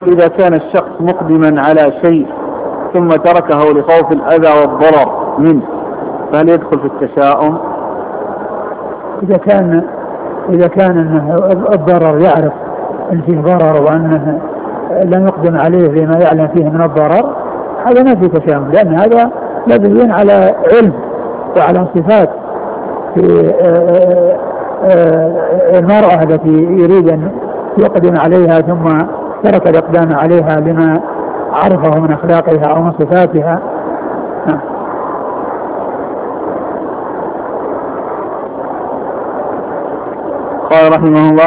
إذا كان الشخص مقدما على شيء ثم تركه لخوف الأذى والضرر منه فهل يدخل في التشاؤم؟ إذا كان أنه الضرر يعرف أن فيه ضرر وأنه لم يقدم عليه لما يعلم فيه من الضرر، هذا ما فيه تشاؤم، لأن هذا مبني على علم وعلى صفات في المرأة التي يريد أن يقدم عليها ثم ترك الإقدام عليها لما عرفه من أخلاقها أو من صفاتها. قال رحمه الله